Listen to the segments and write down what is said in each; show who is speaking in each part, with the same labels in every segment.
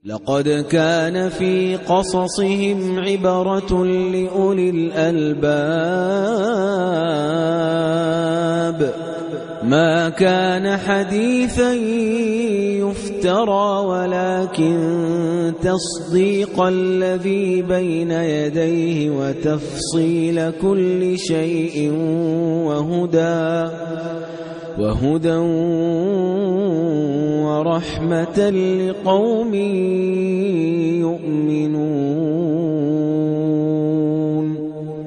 Speaker 1: لقد كان في قصصهم عبرة لأولي الألباب ما كان حديثا يفترى ولكن تصديق الذي بين يديه وتفصيل كل شيء وهدى ورحمة لقوم يؤمنون.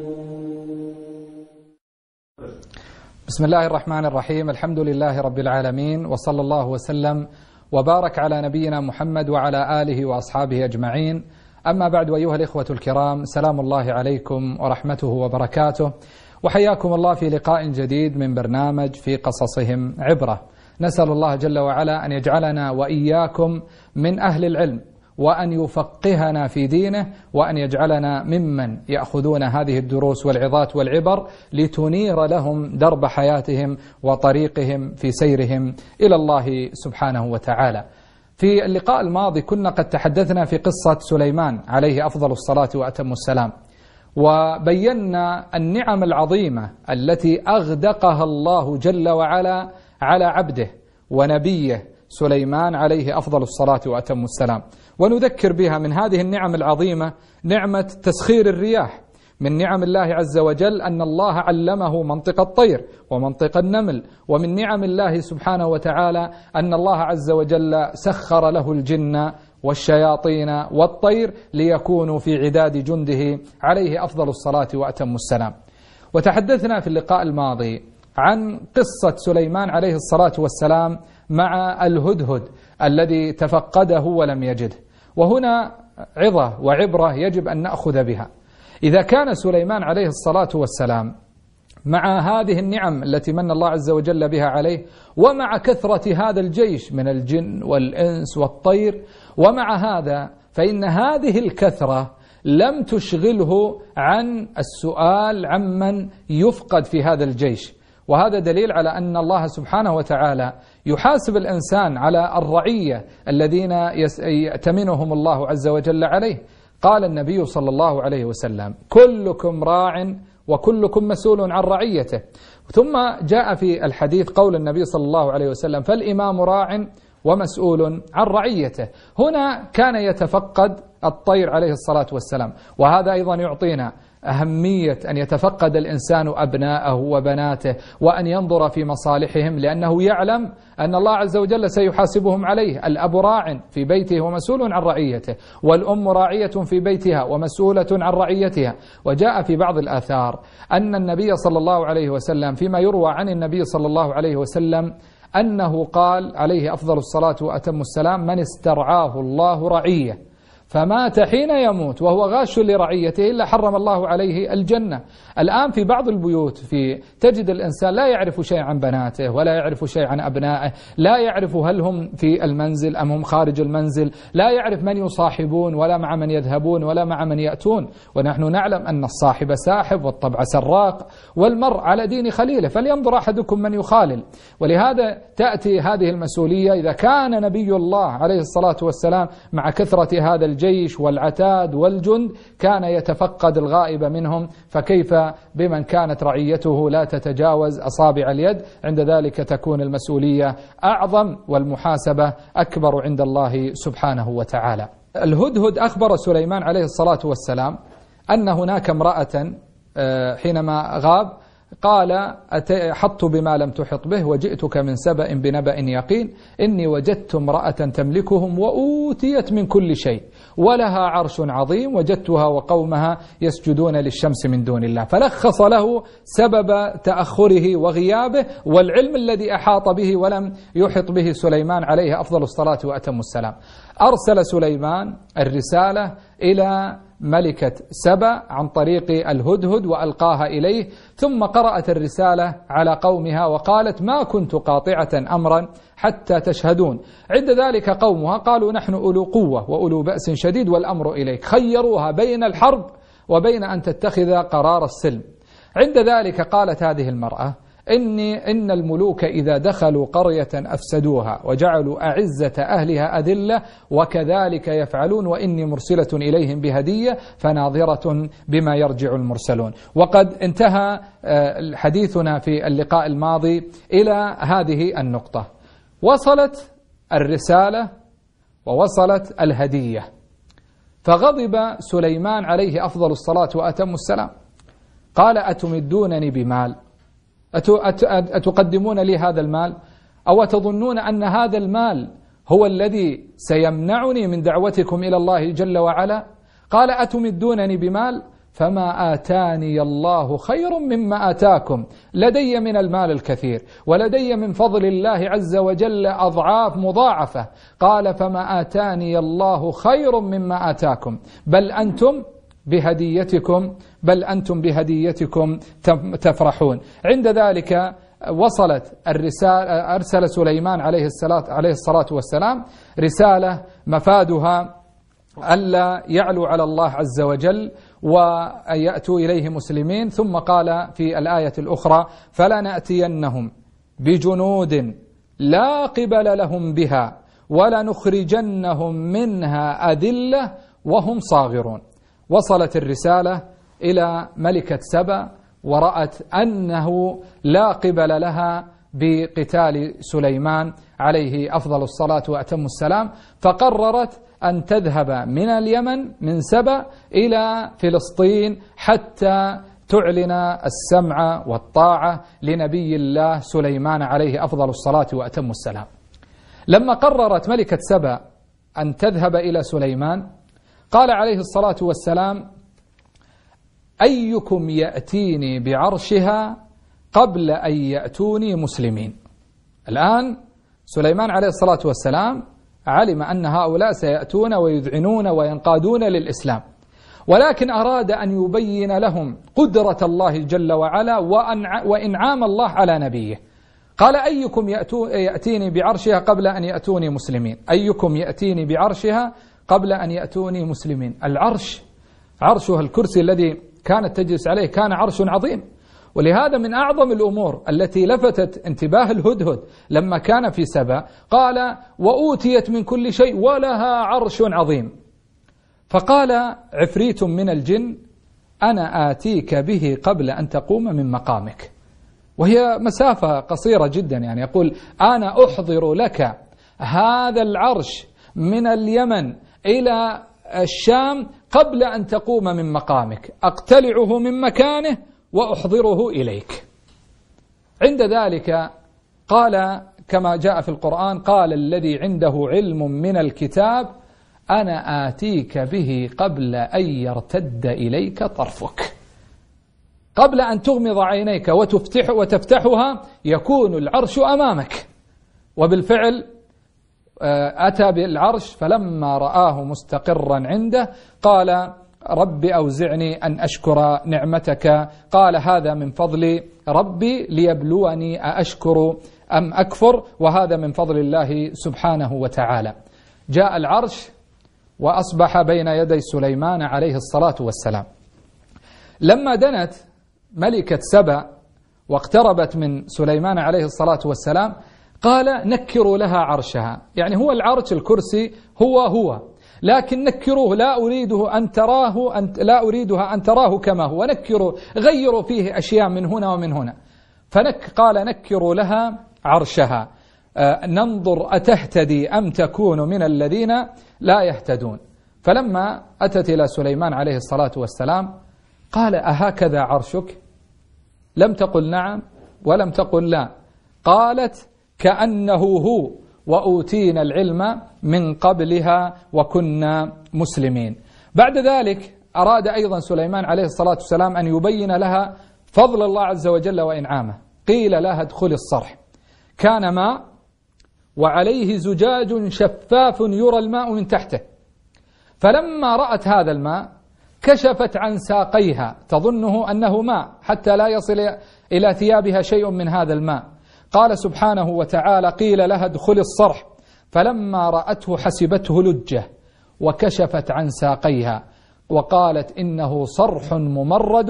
Speaker 2: بسم الله الرحمن الرحيم. الحمد لله رب العالمين، وصلى الله وسلم وبارك على نبينا محمد وعلى آله وأصحابه أجمعين. أما بعد، أيها الإخوة الكرام، سلام الله عليكم ورحمته وبركاته، وحياكم الله في لقاء جديد من برنامج في قصصهم عبرة. نسأل الله جل وعلا أن يجعلنا وإياكم من أهل العلم، وأن يفقهنا في دينه، وأن يجعلنا ممن يأخذون هذه الدروس والعظات والعبر لتنير لهم درب حياتهم وطريقهم في سيرهم إلى الله سبحانه وتعالى. في اللقاء الماضي كنا قد تحدثنا في قصة سليمان عليه أفضل الصلاة وأتم السلام، وبينا النعم العظيمة التي أغدقها الله جل وعلا على عبده ونبيه سليمان عليه أفضل الصلاة وأتم السلام. ونذكر بها من هذه النعم العظيمة نعمة تسخير الرياح. من نعم الله عز وجل أن الله علمه منطق الطير ومنطق النمل. ومن نعم الله سبحانه وتعالى أن الله عز وجل سخر له الجن والشياطين والطير ليكونوا في عداد جنده عليه أفضل الصلاة وأتم السلام. وتحدثنا في اللقاء الماضي عن قصة سليمان عليه الصلاة والسلام مع الهدهد الذي تفقده ولم يجده. وهنا عظة وعبرة يجب أن نأخذ بها. إذا كان سليمان عليه الصلاة والسلام مع هذه النعم التي من الله عز وجل بها عليه، ومع كثرة هذا الجيش من الجن والإنس والطير، ومع هذا فإن هذه الكثرة لم تشغله عن السؤال عمن يفقد في هذا الجيش. وهذا دليل على أن الله سبحانه وتعالى يحاسب الإنسان على الرعية الذين يأتمنهم الله عز وجل عليه. قال النبي صلى الله عليه وسلم: كلكم راع وكلكم مسؤول عن رعيته. ثم جاء في الحديث قول النبي صلى الله عليه وسلم: فالإمام راع ومسؤول عن رعيته. هنا كان يتفقد الطير عليه الصلاة والسلام، وهذا أيضا يعطينا أهمية أن يتفقد الإنسان أبناءه وبناته، وأن ينظر في مصالحهم، لأنه يعلم أن الله عز وجل سيحاسبهم عليه. الأب راع في بيته ومسؤول عن رعيته، والأم راعية في بيتها ومسؤولة عن رعيتها. وجاء في بعض الآثار أن النبي صلى الله عليه وسلم، فيما يروى عن النبي صلى الله عليه وسلم أنه قال عليه أفضل الصلاة وأتم السلام: من استرعاه الله رعية فمات حين يموت وهو غاش لرعيته إلا حرم الله عليه الجنة. الآن في بعض البيوت تجد الإنسان لا يعرف شيء عن بناته ولا يعرف شيء عن أبنائه، لا يعرف هل هم في المنزل أم هم خارج المنزل، لا يعرف من يصاحبون ولا مع من يذهبون ولا مع من يأتون. ونحن نعلم أن الصاحب ساحب والطبع سراق، والمرء على دين خليله، فلينظر أحدكم من يخالل. ولهذا تأتي هذه المسؤولية إذا كان نبي الله عليه الصلاة والسلام مع كثرة هذا الجيش والعتاد والجند كان يتفقد الغائب منهم، فكيف بمن كانت رعيته لا تتجاوز أصابع اليد؟ عند ذلك تكون المسؤولية أعظم والمحاسبة أكبر عند الله سبحانه وتعالى. الهدهد أخبر سليمان عليه الصلاة والسلام أن هناك امرأة حينما غاب قال: حط بما لم تحط به وجئتك من سبأ بنبأ يقين إني وجدت امرأة تملكهم وأوتيت من كل شيء ولها عرش عظيم وجدتها وقومها يسجدون للشمس من دون الله. فلخص له سبب تأخره وغيابه والعلم الذي أحاط به ولم يحط به سليمان عليه أفضل الصلاة وأتم السلام. أرسل سليمان الرسالة إلى ملكة سبأ عن طريق الهدهد وألقاها إليه، ثم قرأت الرسالة على قومها وقالت: ما كنت قاطعة أمرا حتى تشهدون. عند ذلك قومها قالوا: نحن أولو قوة وأولو بأس شديد والأمر إليك. خيروها بين الحرب وبين أن تتخذ قرار السلم. عند ذلك قالت هذه المرأة: إن الملوك إذا دخلوا قرية أفسدوها وجعلوا أعزة أهلها أذلة وكذلك يفعلون وإني مرسلة إليهم بهدية فناظرة بما يرجع المرسلون. وقد انتهى حديثنا في اللقاء الماضي إلى هذه النقطة. وصلت الرسالة ووصلت الهدية، فغضب سليمان عليه أفضل الصلاة وأتم السلام، قال أتمدونني بمال؟ أتقدمون لي هذا المال؟ أو تظنون أن هذا المال هو الذي سيمنعني من دعوتكم إلى الله جل وعلا؟ قال أتمدونني بمال؟ فما آتاني الله خير مما آتاكم، لدي من المال الكثير ولدي من فضل الله عز وجل أضعاف مضاعفة. قال فما آتاني الله خير مما آتاكم بل أنتم بهديتكم تفرحون. عند ذلك وصلت الرسالة، أرسل سليمان عليه الصلاة والسلام رسالة مفادها ألا يعلو على الله عز وجل ويأتوا إليه مسلمين. ثم قال في الآية الأخرى فلنأتينهم بجنود لا قبل لهم بها ولنخرجنهم منها أذلة وهم صاغرون. وصلت الرسالة إلى ملكة سبأ ورأت أنه لا قبل لها بقتال سليمان عليه أفضل الصلاة وأتم السلام، فقررت أن تذهب من اليمن من سبأ إلى فلسطين حتى تعلن السمع والطاعة لنبي الله سليمان عليه أفضل الصلاة وأتم السلام. لما قررت ملكة سبأ أن تذهب إلى سليمان قال عليه الصلاة والسلام أيكم يأتيني بعرشها قبل أن يأتوني مسلمين. الآن سليمان عليه الصلاة والسلام علم أن هؤلاء سيأتون ويذعنون وينقادون للإسلام، ولكن أراد أن يبين لهم قدرة الله جل وعلا وإنعام الله على نبيه. قال أيكم يأتيني بعرشها قبل أن يأتوني مسلمين، أيكم يأتيني بعرشها قبل أن يأتوني مسلمين. العرش عرشها الكرسي الذي كانت تجلس عليه كان عرش عظيم، ولهذا من أعظم الأمور التي لفتت انتباه الهدهد لما كان في سبأ قال وأوتيت من كل شيء ولها عرش عظيم. فقال عفريت من الجن أنا آتيك به قبل أن تقوم من مقامك، وهي مسافة قصيرة جدا، يعني يقول أنا أحضر لك هذا العرش من اليمن إلى الشام قبل أن تقوم من مقامك، أقتلعه من مكانه وأحضره إليك. عند ذلك قال كما جاء في القرآن قال الذي عنده علم من الكتاب أنا آتيك به قبل أن يرتد إليك طرفك، قبل أن تغمض عينيك وتفتحها يكون العرش أمامك. وبالفعل أتى بالعرش فلما رآه مستقرا عنده قال رب أوزعني أن أشكر نعمتك، قال هذا من فضل ربي ليبلوني أأشكر أم أكفر، وهذا من فضل الله سبحانه وتعالى. جاء العرش وأصبح بين يدي سليمان عليه الصلاة والسلام. لما دنت ملكة سبأ واقتربت من سليمان عليه الصلاة والسلام قال نكروا لها عرشها، يعني هو العرش الكرسي هو لكن نكروه، لا أريدها أن تراه كما هو، نكروا غيروا فيه أشياء من هنا ومن هنا. قال نكروا لها عرشها ننظر أتهتدي أم تكون من الذين لا يهتدون. فلما أتت إلى سليمان عليه الصلاة والسلام قال أهكذا عرشك؟ لم تقل نعم ولم تقل لا، قالت كأنه هو وأوتينا العلم من قبلها وكنا مسلمين. بعد ذلك أراد أيضا سليمان عليه الصلاة والسلام أن يبين لها فضل الله عز وجل وإنعامه. قيل لها ادخل الصرح، كان ماء وعليه زجاج شفاف يرى الماء من تحته، فلما رأت هذا الماء كشفت عن ساقيها تظنه أنه ماء حتى لا يصل إلى ثيابها شيء من هذا الماء. قال سبحانه وتعالى قيل لها ادخل الصرح فلما رأته حسبته لجة وكشفت عن ساقيها وقالت إنه صرح ممرد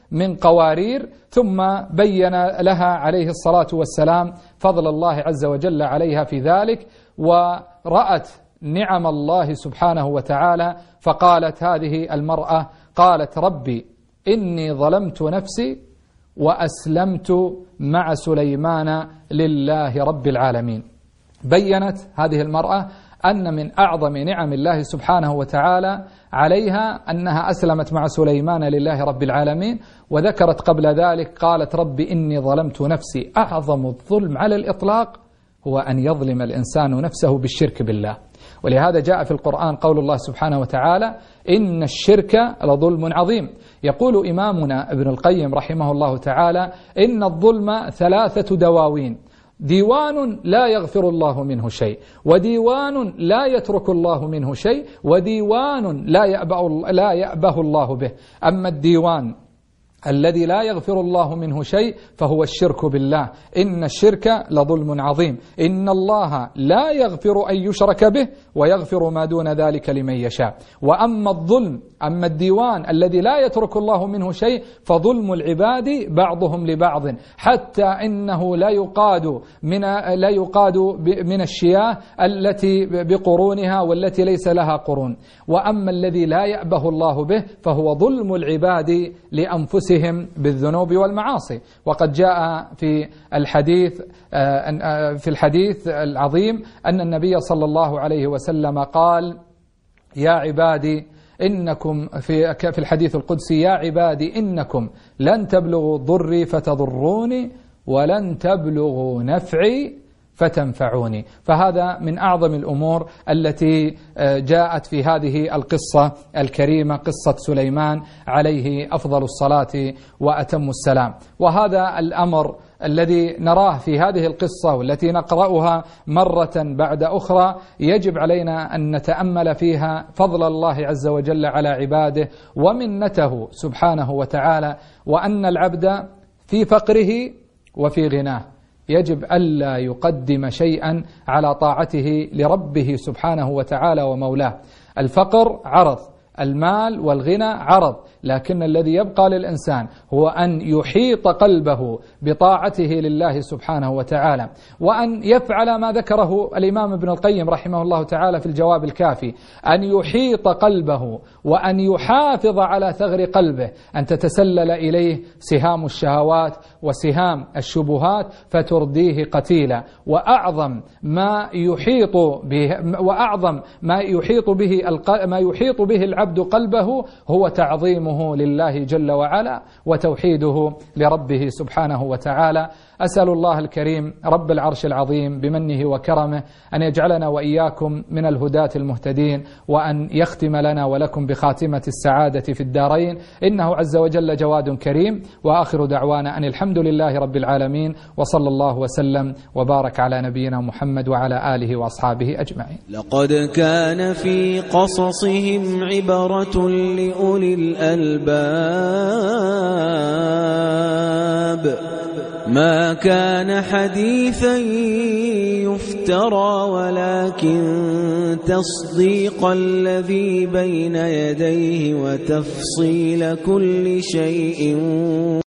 Speaker 2: من قوارير، ثم بين لها عليه الصلاة والسلام فضل الله عز وجل عليها في ذلك، ورأت نعم الله سبحانه وتعالى، فقالت هذه المرأة قالت ربي إني ظلمت نفسي وأسلمت مع سليمان لله رب العالمين. بيّنت هذه المرأة أن من أعظم نعم الله سبحانه وتعالى عليها أنها أسلمت مع سليمان لله رب العالمين، وذكرت قبل ذلك قالت رب إني ظلمت نفسي. أعظم الظلم على الإطلاق هو أن يظلم الإنسان نفسه بالشرك بالله، ولهذا جاء في القرآن قول الله سبحانه وتعالى إن الشرك لظلم عظيم. يقول إمامنا ابن القيم رحمه الله تعالى إن الظلم 3 دواوين: ديوان لا يغفر الله منه شيء، وديوان لا يترك الله منه شيء، وديوان لا يأبه الله به. أما الديوان الذي لا يغفر الله منه شيء فهو الشرك بالله، إن الشرك لظلم عظيم، إن الله لا يغفر أن يشرك به ويغفر ما دون ذلك لمن يشاء. وأما الظلم، أما الديوان الذي لا يترك الله منه شيء فظلم العباد بعضهم لبعض، حتى إنه لا يقاد من الشياه التي بقرونها والتي ليس لها قرون. وأما الذي لا يأبه الله به فهو ظلم العباد لأنفسهم بالذنوب والمعاصي. وقد جاء في الحديث العظيم أن النبي صلى الله عليه وسلم قال يا عبادي إنكم في الحديث القدسي يا عبادي إنكم لن تبلغوا ضري فتضروني ولن تبلغوا نفعي فتنفعوني. فهذا من أعظم الأمور التي جاءت في هذه القصة الكريمة، قصة سليمان عليه أفضل الصلاة وأتم السلام. وهذا الأمر الذي نراه في هذه القصة والتي نقرأها مرة بعد أخرى يجب علينا أن نتأمل فيها فضل الله عز وجل على عباده ومنته سبحانه وتعالى، وأن العبد في فقره وفي غناه يجب ألا يقدم شيئا على طاعته لربه سبحانه وتعالى ومولاه. الفقر عرض، المال والغنى عرض، لكن الذي يبقى للإنسان هو أن يحيط قلبه بطاعته لله سبحانه وتعالى، وأن يفعل ما ذكره الإمام ابن القيم رحمه الله تعالى في الجواب الكافي، أن يحيط قلبه وأن يحافظ على ثغر قلبه، أن تتسلل إليه سهام الشهوات وسهام الشبهات فترديه قتيلا. وأعظم ما يحيط به العبد قلبه هو تعظيمه لله جل وعلا وتوحيده لربه سبحانه وتعالى. أسأل الله الكريم رب العرش العظيم بمنه وكرمه أن يجعلنا وإياكم من الهداة المهتدين، وأن يختم لنا ولكم بخاتمة السعادة في الدارين، إنه عز وجل جواد كريم. وآخر دعوانا أن الحمد لله رب العالمين، وصلى الله وسلم وبارك على نبينا محمد وعلى آله وأصحابه أجمعين.
Speaker 1: لقد كان في قصصهم عبرة لأولي الألباب، ما كان حديثا يفترى ولكن تصديق الذي بين يديه وتفصيل كل شيء